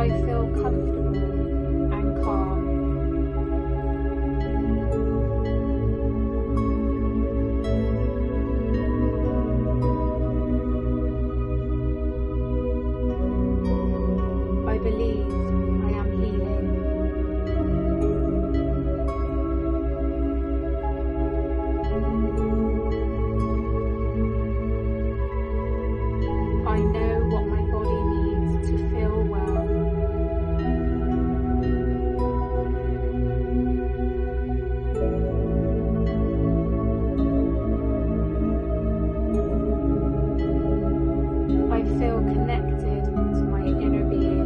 I feel comfortable and calm. I believe I am healing. I know what my body needs to feel well. I feel connected to my inner being.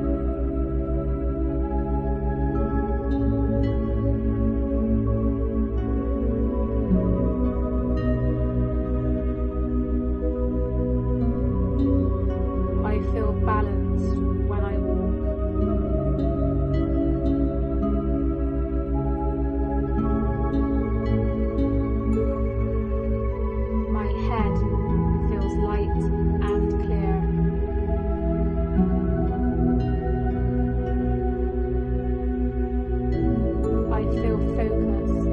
I feel balanced when I walk. My head feels light and clear. I feel focused.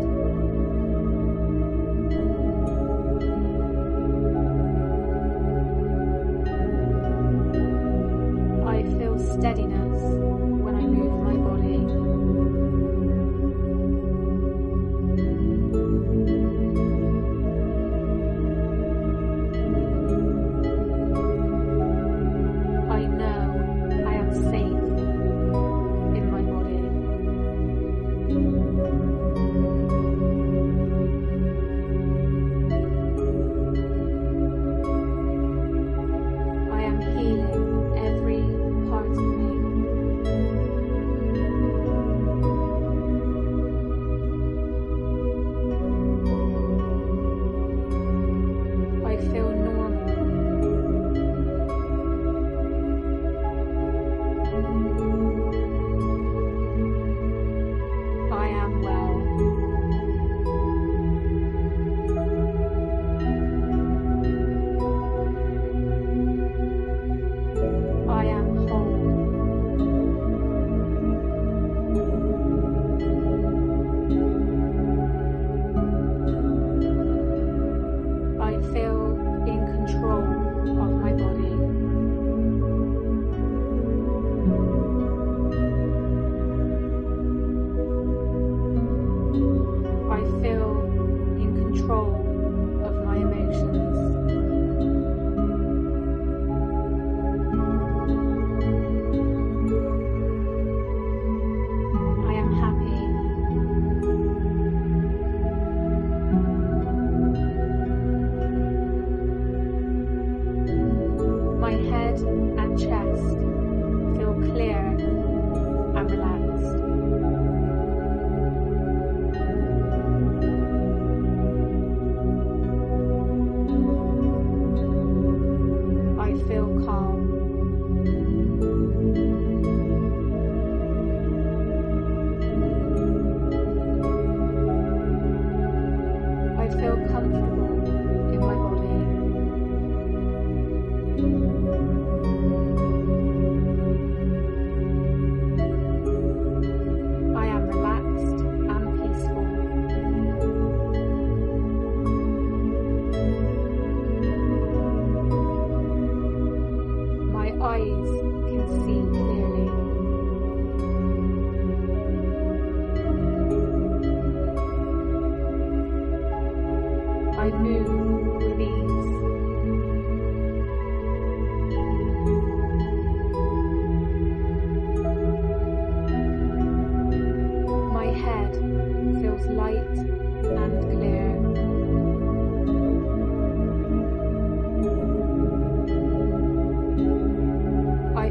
I feel steadiness when I move my body. I know I am safe in my body. I am healing every part of me. I feel normal. I am well. I am whole. I feel in control of my body. I feel in control of my emotions. I am happy. My head and chest feel clear and relaxed. I feel calm. I feel comfortable in my body. I am relaxed and peaceful. My eyes can see clearly. I move with ease. My head feels light and clear. I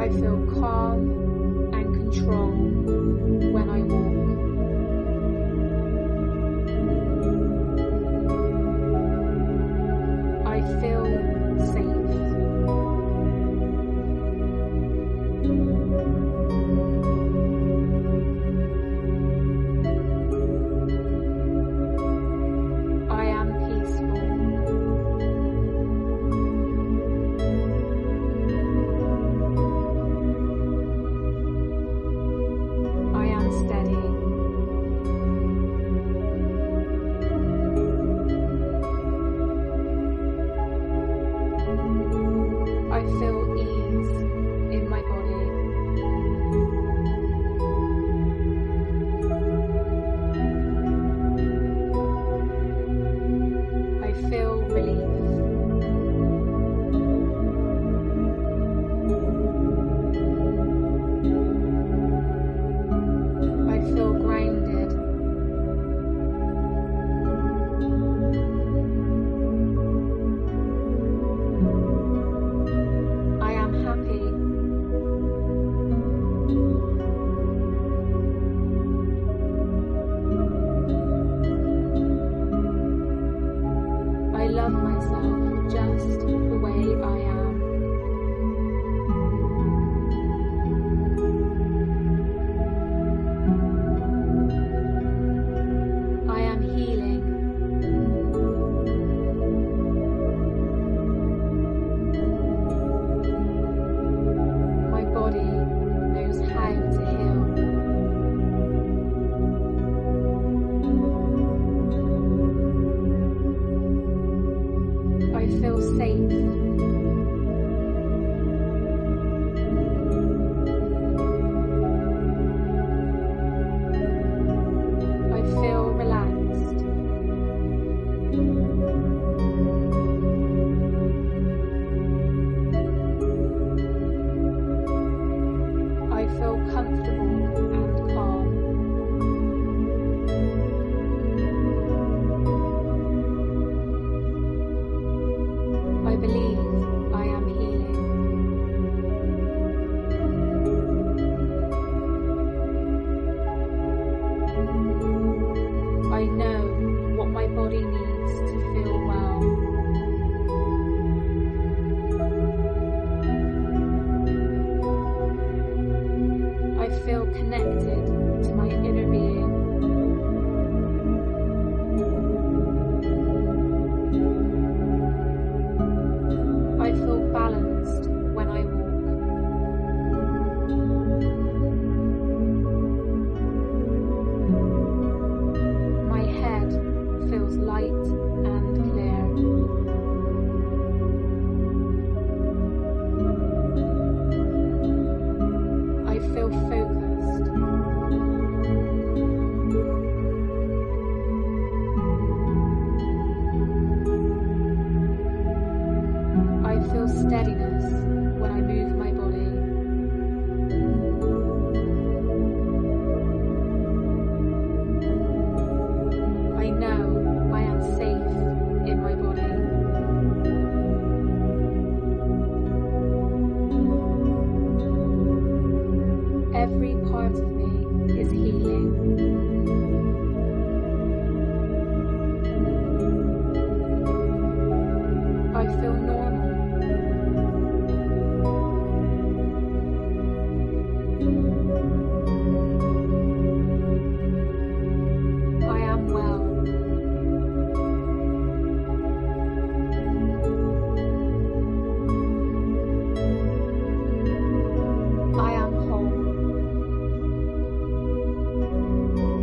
I feel calm and control when I walk. I feel safe. I am peaceful. I am steady. I feel ease in my body. I feel relief. I feel grounded. I am happy. I love myself just the way I am. I am healing. My body knows how to heal. I feel safe. I feel relaxed. I feel comfortable and calm. I believe I am healing. I know what my body needs to feel well. I feel connected to my inner being. I feel balanced when I walk. My head feels light and clear. I feel focused. I feel steadiness when I move my body. I know I am safe in my body. Every part of me is healing. I feel normal. I am well. I am whole.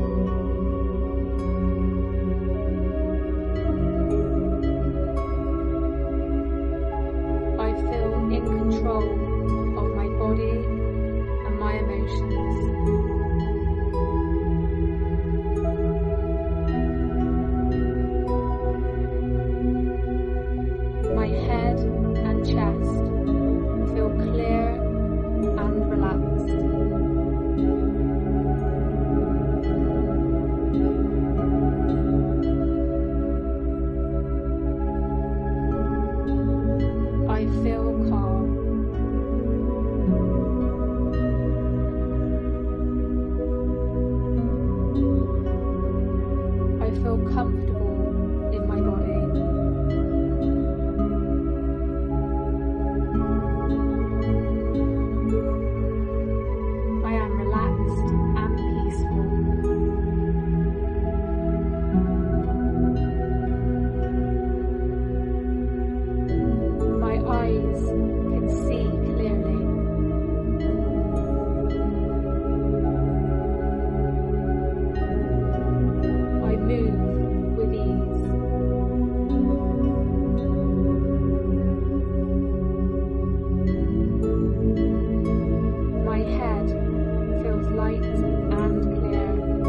head feels light and clear.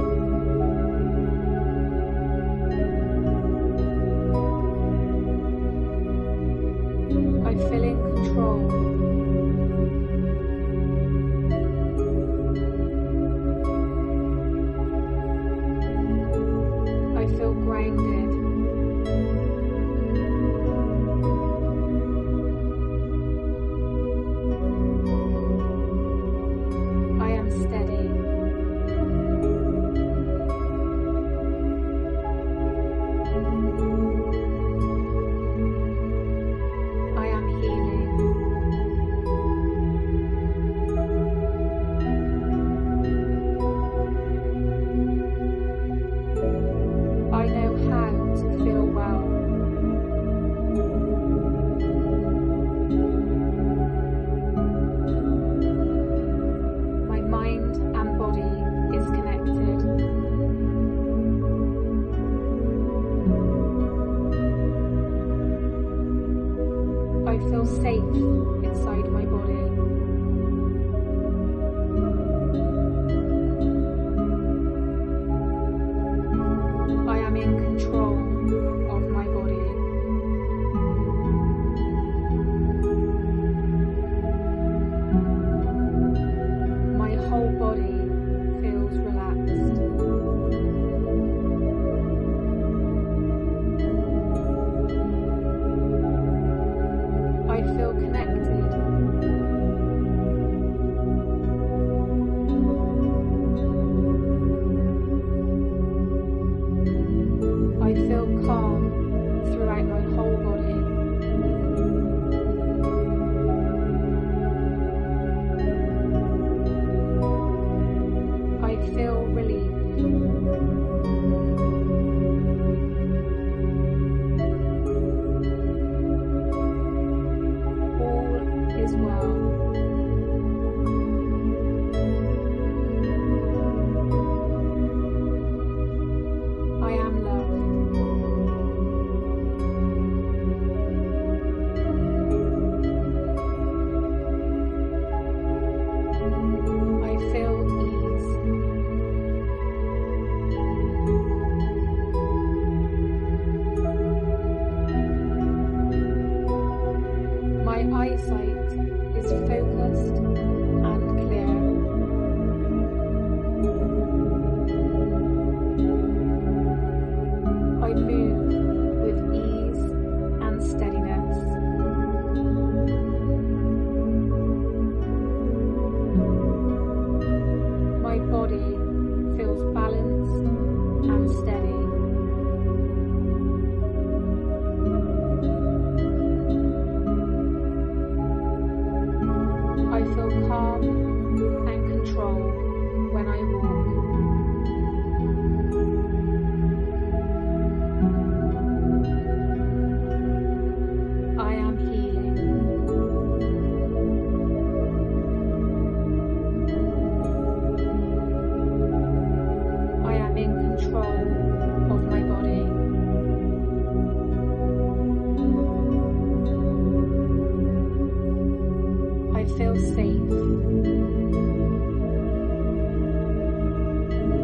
I feel in control. I feel grounded. I am steady. I am healing. I know how to feel well. My mind and body is connected. I feel safe inside my body. I am in control of my body. My whole body feels relaxed. I feel connected. I feel calm throughout my whole body. I feel relief. All is well. I am loved. I feel ease. My eyesight is focused and clear. I move with ease and steadiness. My body feels balanced and steady. I feel calm and control when I walk. I am healing. I am in control of my body. I feel safe.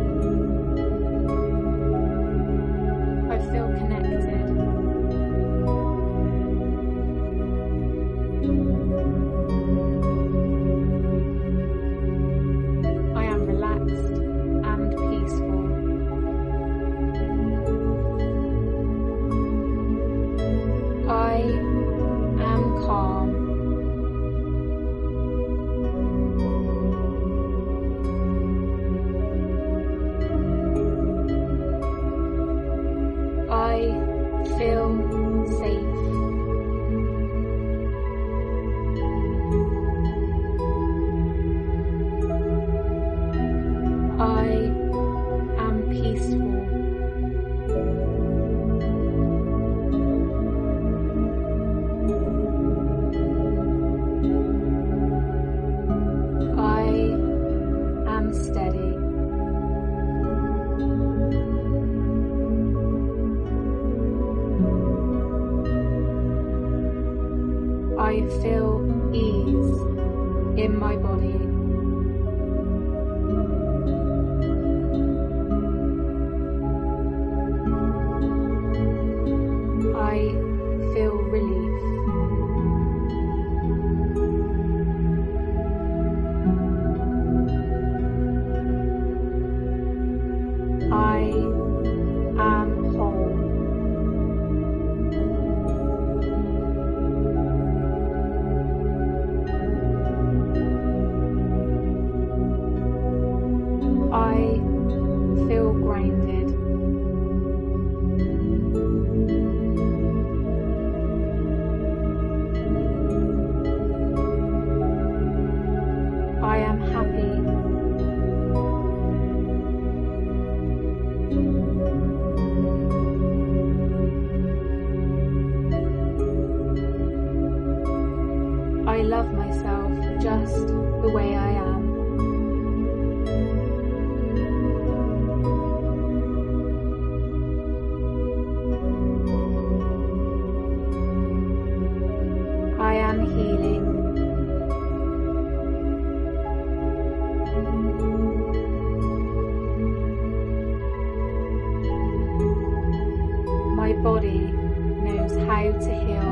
go to heal.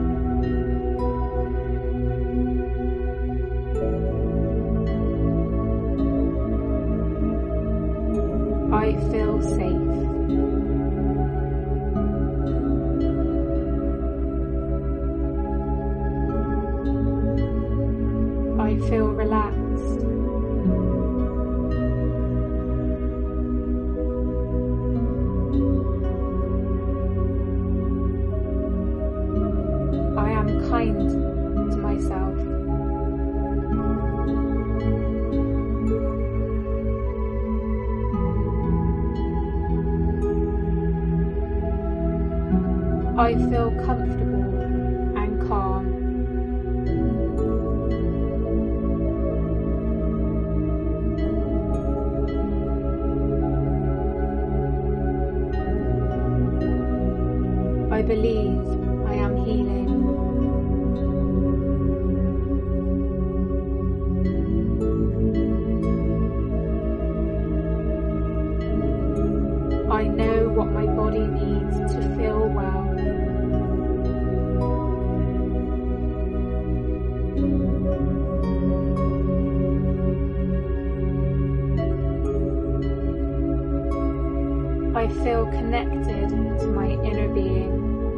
I feel safe. I feel relaxed. I am kind to myself. I feel comfortable and calm. I believe I am healing. I know what my body needs to feel well. I feel connected to my inner being.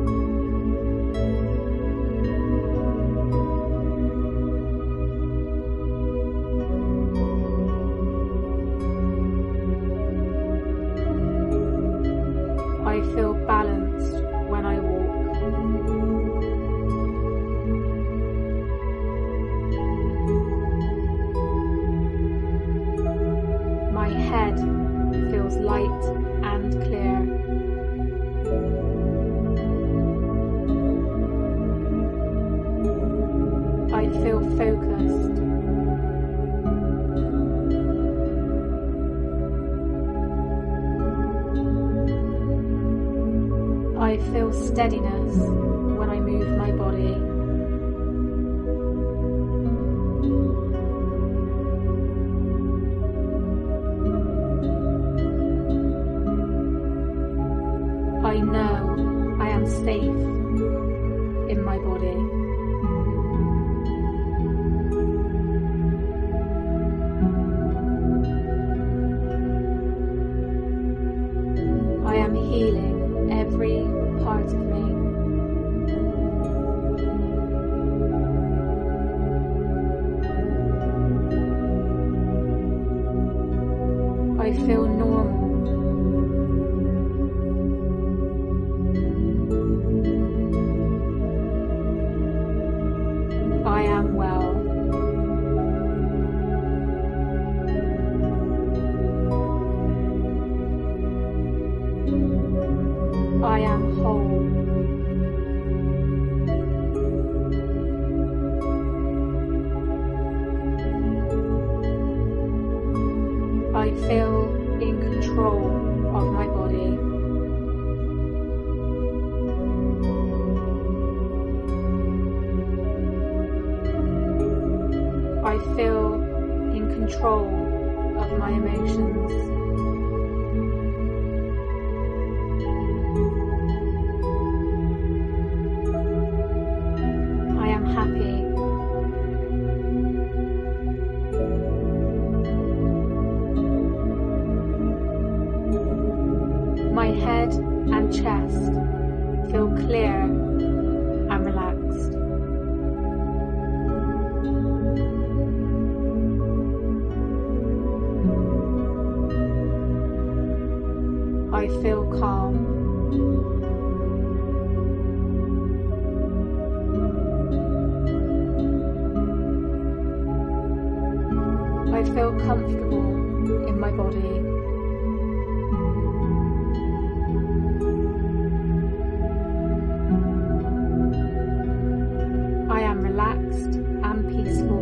I feel balanced when I walk. My head feels light and clear. I feel focused. I feel steadiness when I move my body. I know I am safe in my body. I am healing every part of me. I feel normal. I am well. I am whole. I feel in control of my body. I feel in control of my emotions. I am happy. My head and chest feel clear and relaxed. I feel calm. I feel comfortable in my body. I am relaxed and peaceful.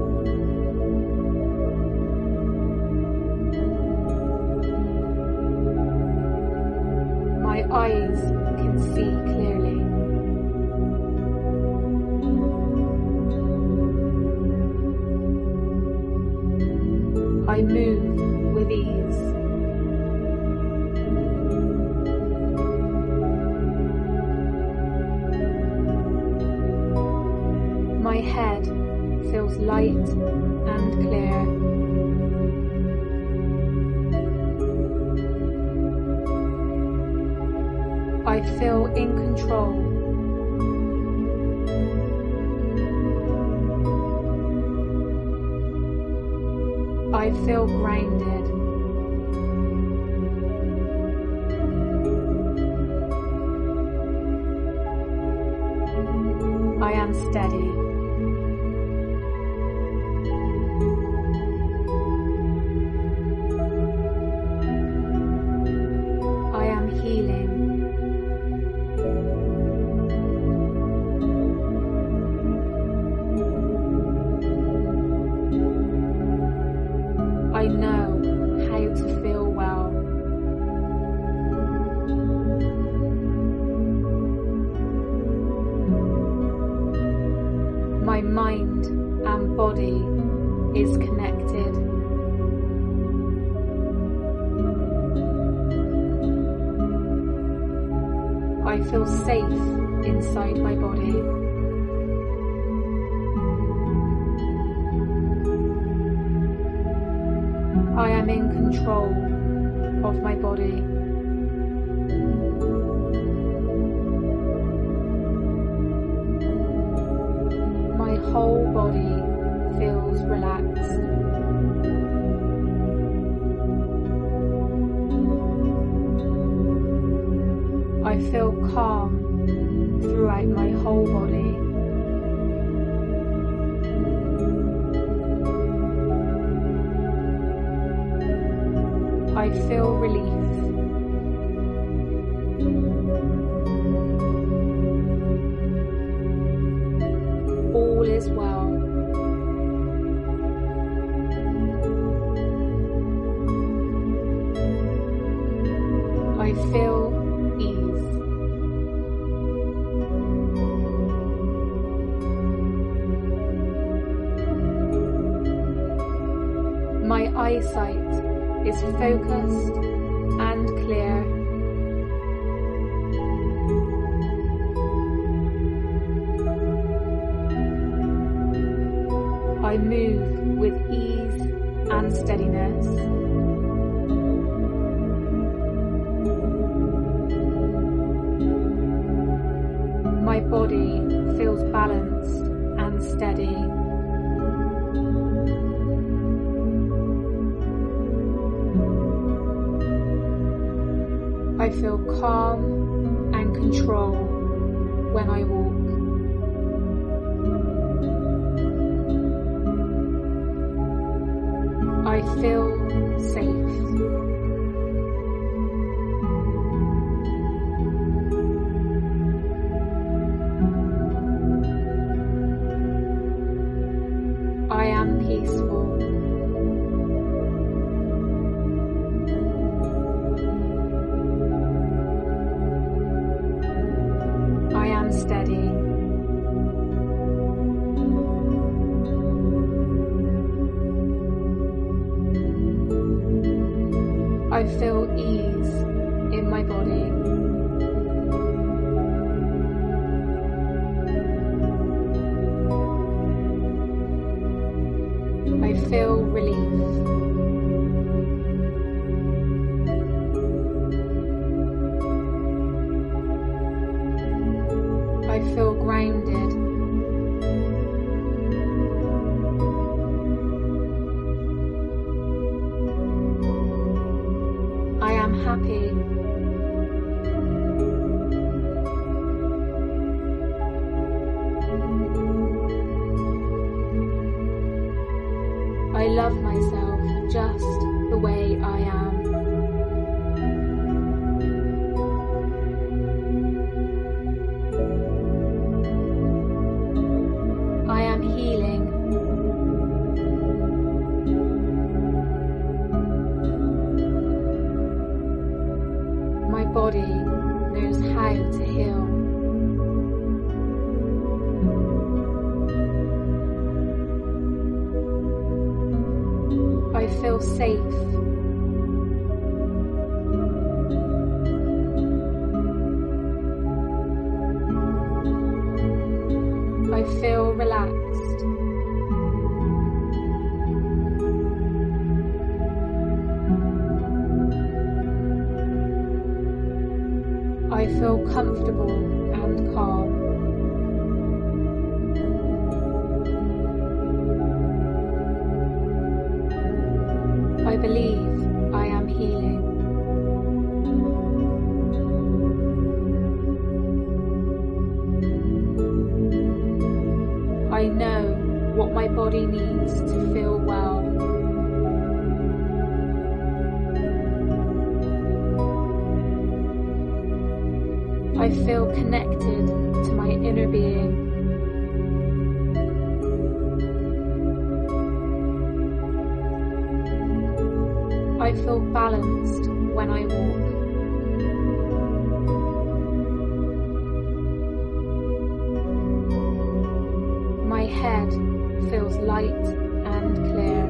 My eyes can see clearly. I move with ease. bright and clear. I feel in control. I feel grounded. I am steady. I am healing. I know how to feel well. My mind and body is connected. I feel safe inside my body. I am in control of my body. My whole body feels relaxed. I feel calm throughout my whole body. I feel relief. All is well. I feel ease. My eyesight is focused and clear. I move with ease and steadiness. My body feels balanced and steady. I feel calm and control when I walk. I feel safe. I am peaceful. I am steady. I feel ease in my body. I feel relief. I feel grounded. I am happy. I love myself just the way I am. I am healing. My body knows how to heal. I feel safe. I feel relaxed. I feel comfortable and calm. I believe I am healing. I know what my body needs to feel well. I feel connected to my inner being. I feel balanced when I walk. My head feels light and clear.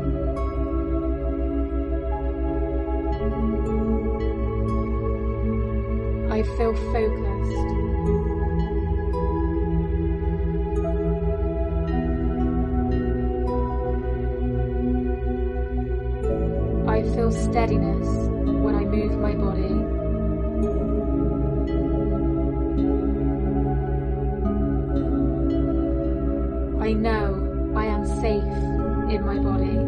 I feel focused. I feel steadiness when I move my body. I know I am safe in my body.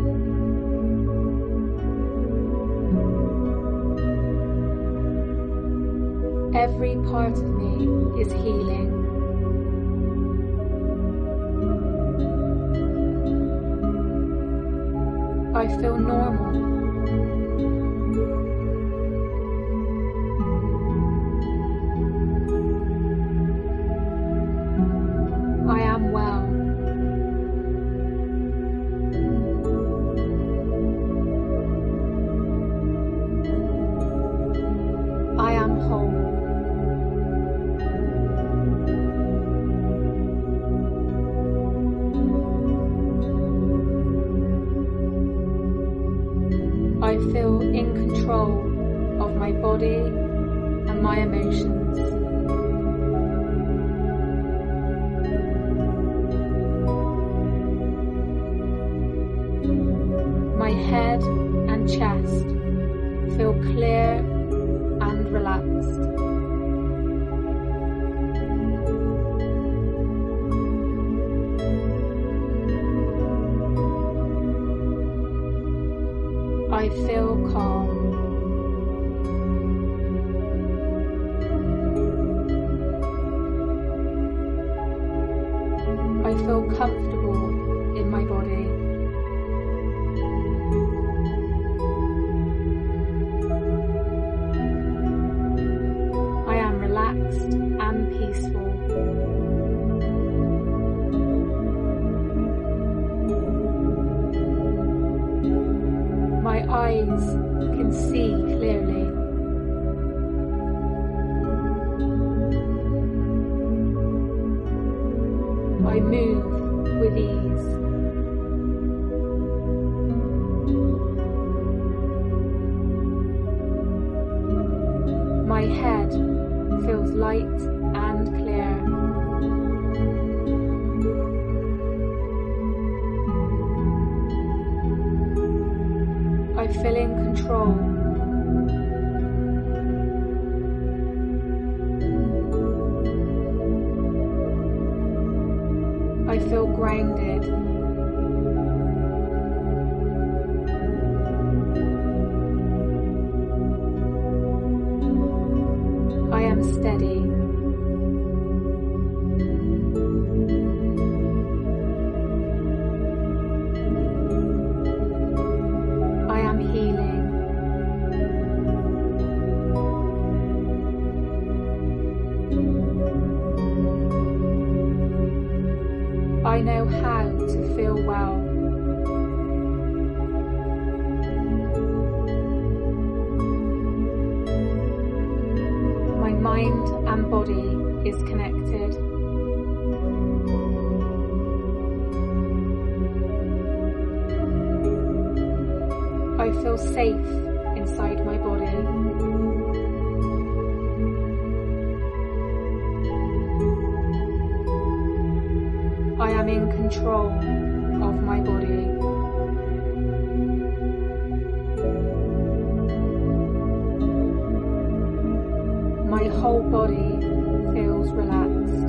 Every part of me is healing. I feel normal. I am well. I am whole. I feel in control of my body and my emotions. My head and chest feel clear and relaxed. I feel calm. I feel comfortable in my body. I am relaxed and peaceful. My eyes can see clearly. I move with ease. My head feels light and clear. I feel in control. I feel grounded. I am steady. I am healing. I know how to feel well. My mind and body is connected. I feel safe inside my body. I am in control of my body. My body feels relaxed.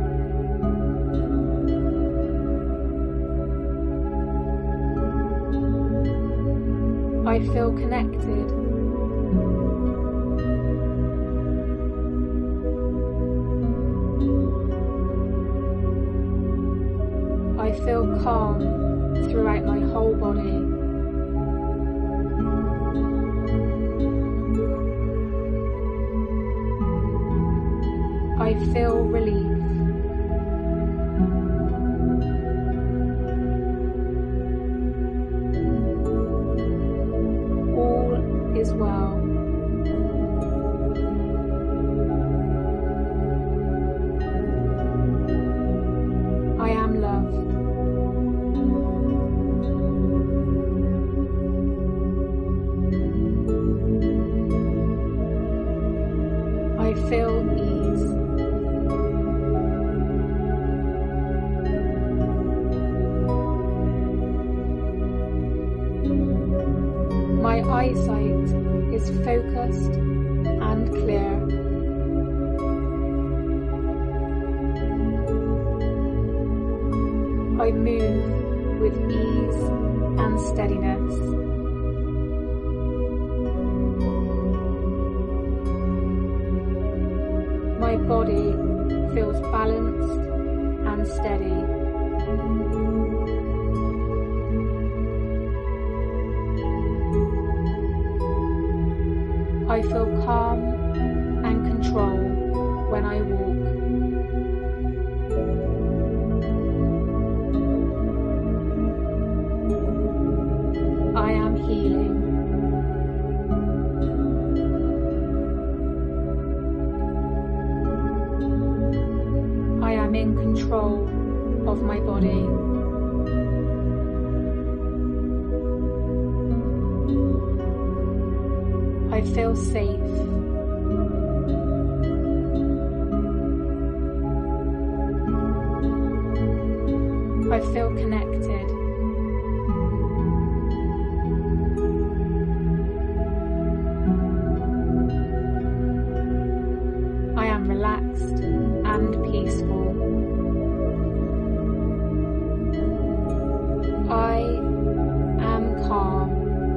I feel connected. I feel calm throughout my whole body. I feel relief. All is well. I am loved. I feel ease. My eyesight is focused and clear. I move with ease and steadiness. My body feels balanced and steady. I feel calm and control when I walk. I am healing. I am in control of my body. I feel safe. I feel connected. I am relaxed and peaceful. I am calm.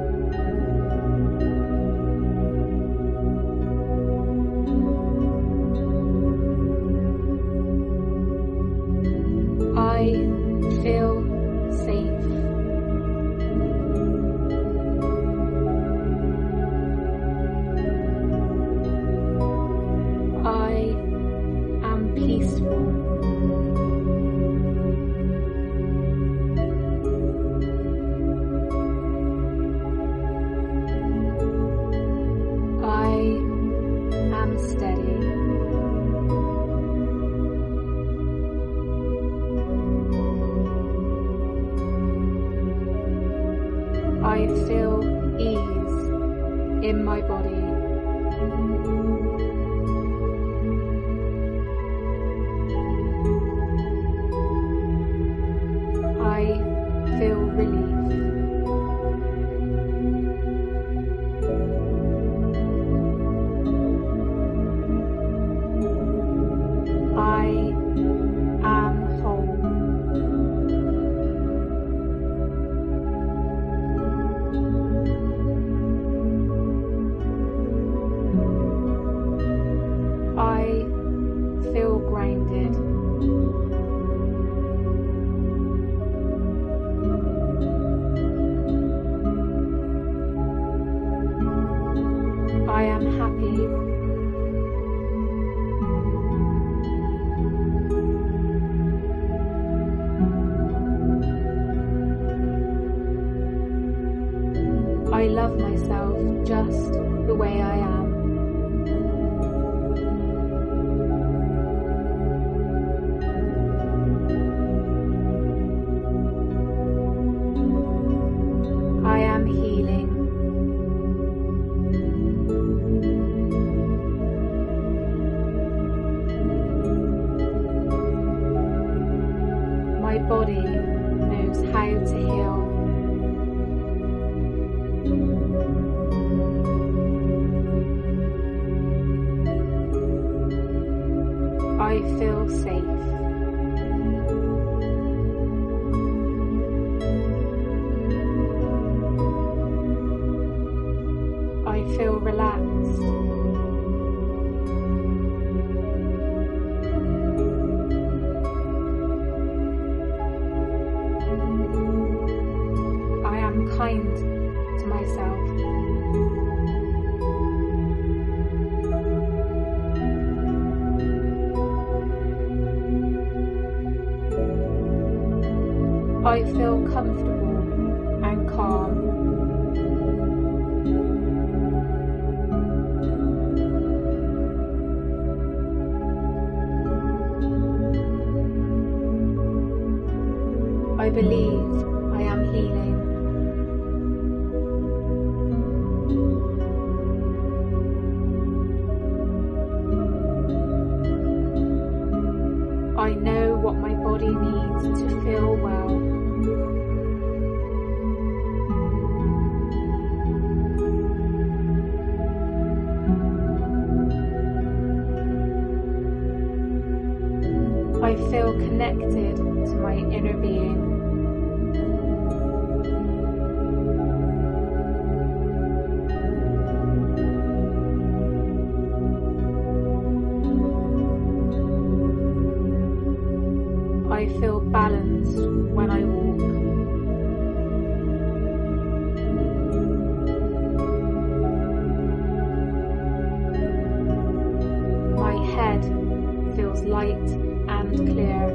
I feel safe. I am peaceful. I am steady. I feel ease in my body. I feel relief. I am whole. I feel grounded. I am happy. I love myself just the way I am. I am healing. My body knows how to heal. feel safe. I feel relaxed. I am kind to myself. I feel comfortable and calm. I believe I am healing. I know what my body needs to feel well. I feel connected to my inner being. I feel balanced when I walk. My head feels light and clear.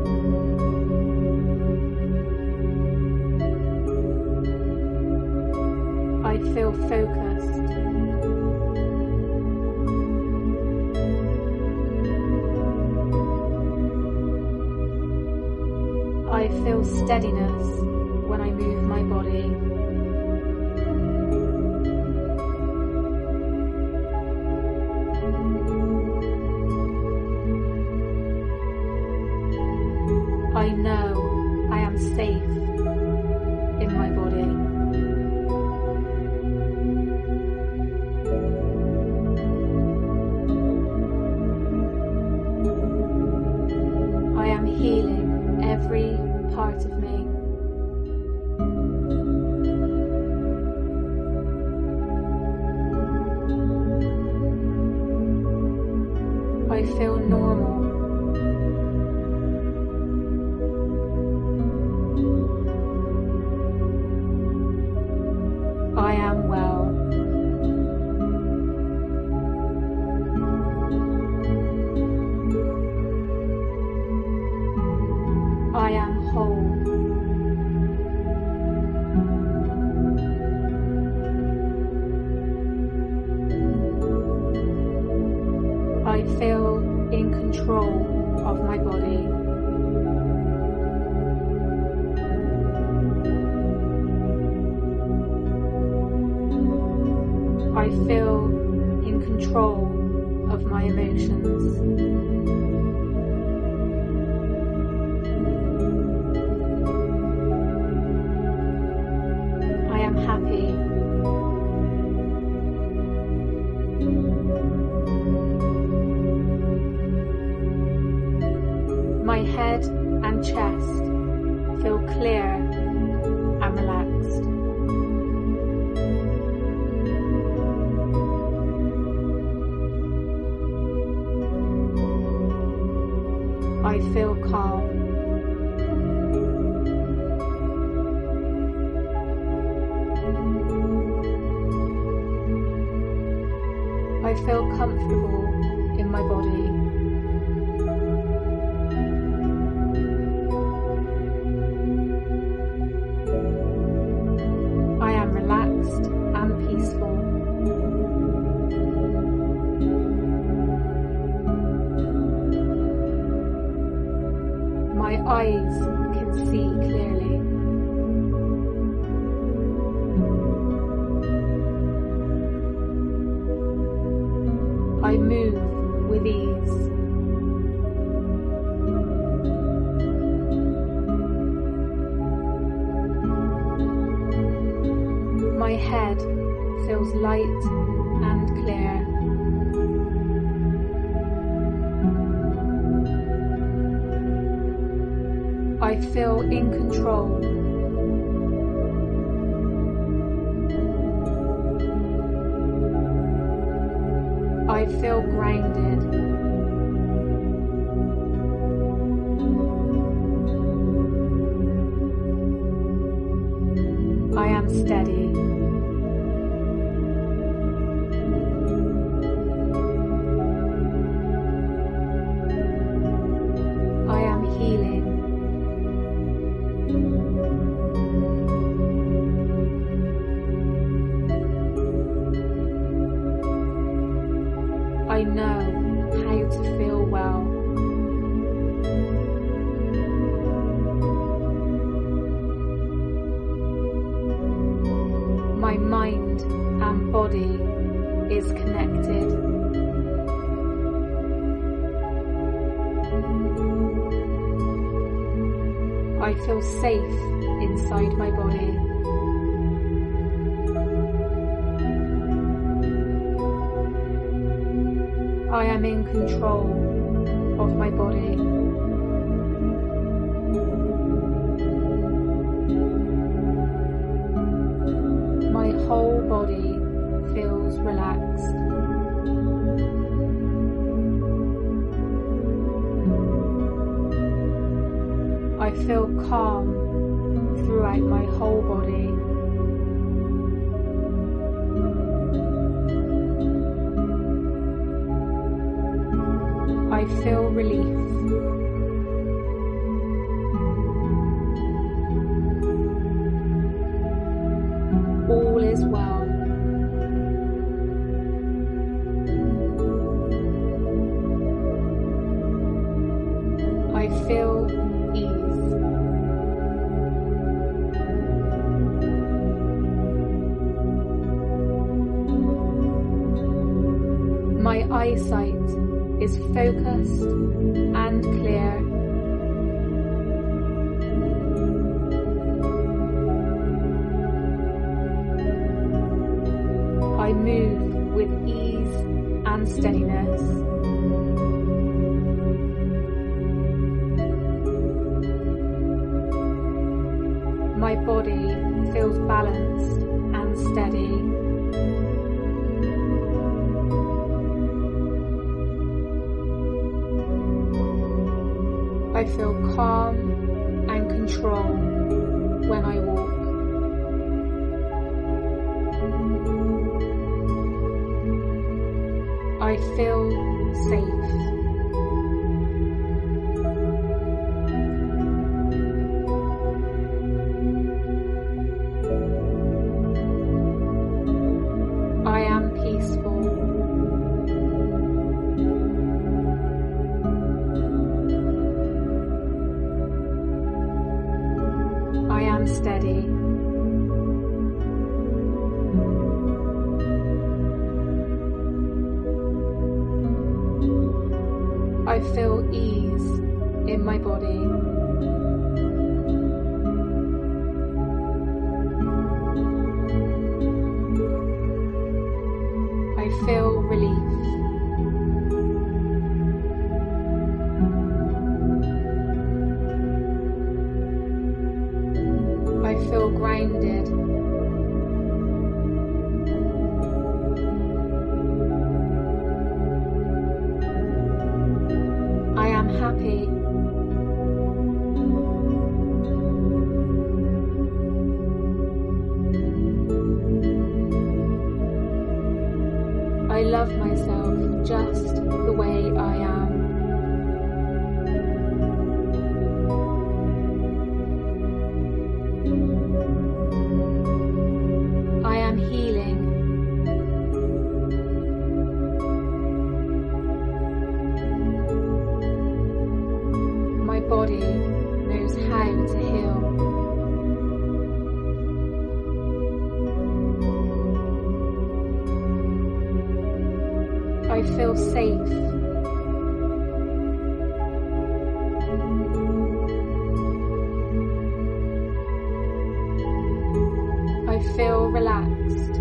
I feel focused. I feel steadiness when I move my body. I know I am safe in my body. I am healing every part of me. I feel normal. I am well. I am whole. I feel in control of my body. I feel in control of my emotions. I am happy. My head and chest feel clear and relaxed. I feel calm. I feel comfortable in my body. I am relaxed and peaceful. My eyes can see clearly. I move with ease. My head feels light and clear. I feel in control. I feel grounded. I am steady. I am healing. I know how to feel well. My mind and body is connected. I feel safe inside my body. I am in control of my body. My whole body feels relaxed. I feel calm throughout my whole body. I feel relief. All is well. I feel ease. My eyesight is focused and clear. I move with ease and steadiness. My body feels balanced and steady. I feel calm and control when I walk. I feel safe. I am peaceful. I am steady. I feel ease in my body. I feel relief. I feel grounded. I am happy. I love myself just the way I am. I am healing. My body knows how to heal. I feel safe. I feel relaxed.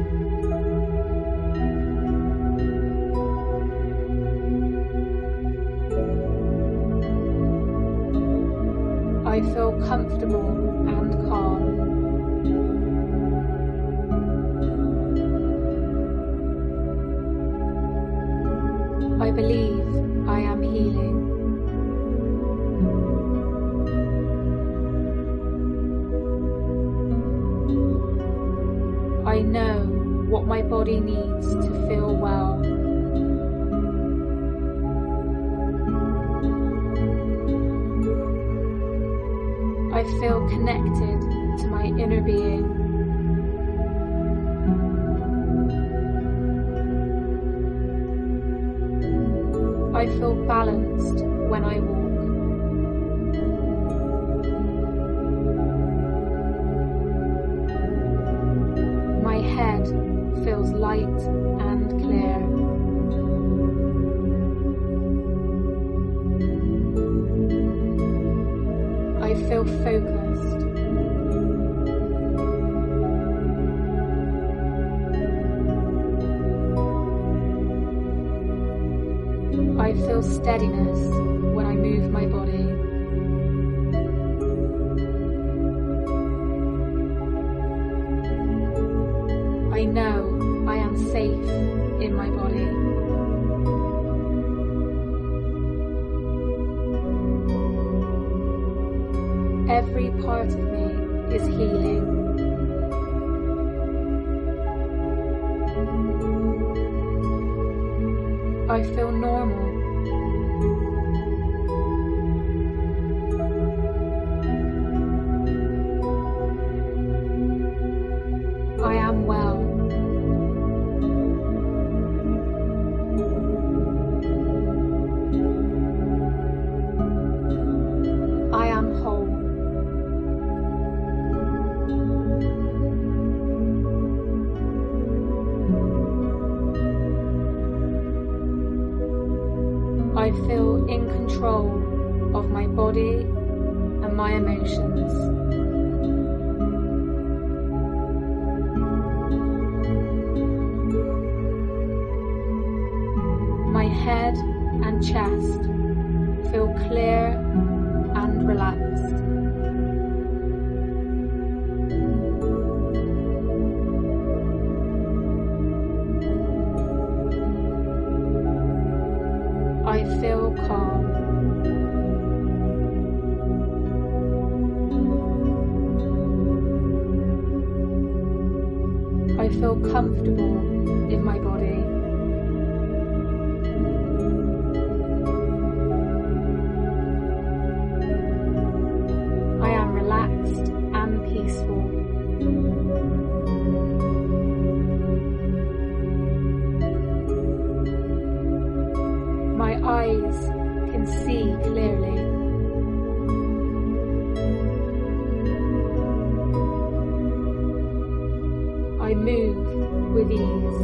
I feel comfortable and calm. I believe I am healing. I know what my body needs to feel well. I feel connected to my inner being. I feel balanced when I walk. My head feels light and clear. I feel focused. I feel steadiness when I move my body. I know I am safe in my body. Every part of me is healing. I feel normal. I am well. I am whole. I feel in control of my body and my emotions. My head and chest feel clear and relaxed. I feel calm. I feel comfortable in my body. I am relaxed and peaceful. My eyes can see clearly. I move with ease.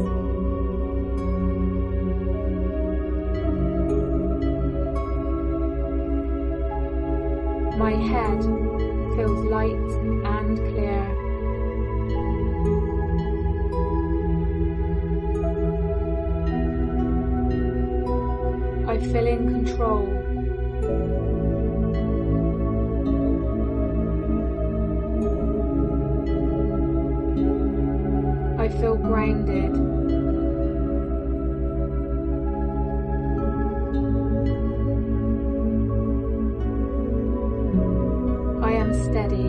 My head feels light and clear. I feel in control. I feel grounded. I am steady.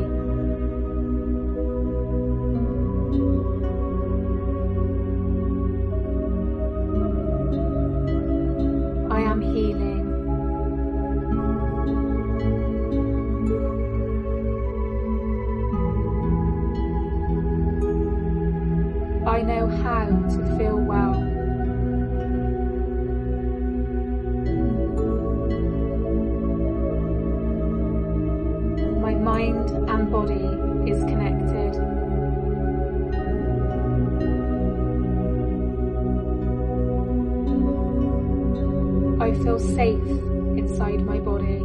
I am healing. I know how to feel well. My mind and body is connected. I feel safe inside my body.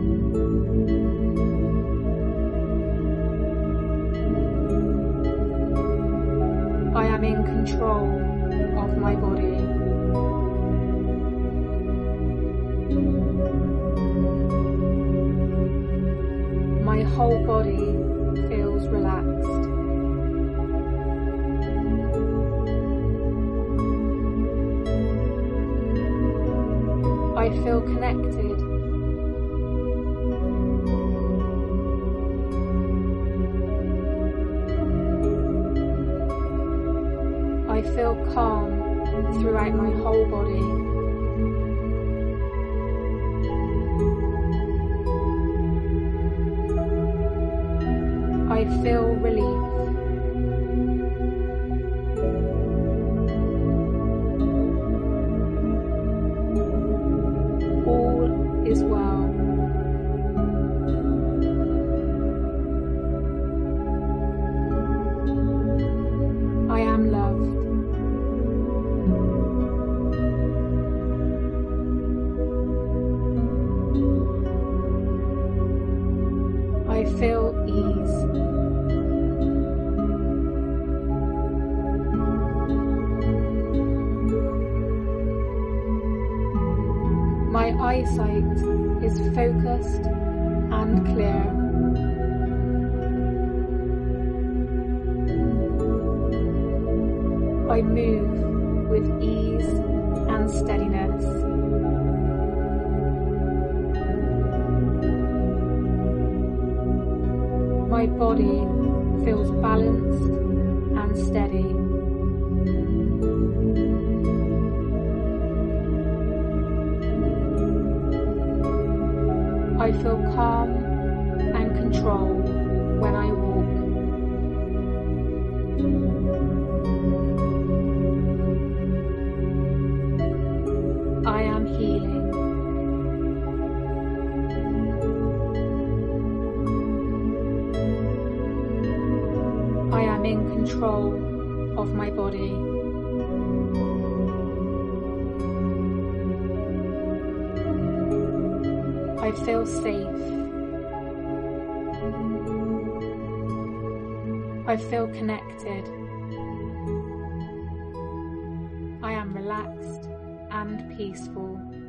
I am in control of my body. My whole body feels relaxed. I feel connected. I feel calm throughout my whole body. I feel relief. All is well. I am loved. I feel ease. My eyesight is focused and clear. I move with ease and steadiness. My body feels balanced and steady. I feel calm and control when I walk. I am healing. I am in control of my body. I feel safe. I feel connected. I am relaxed and peaceful.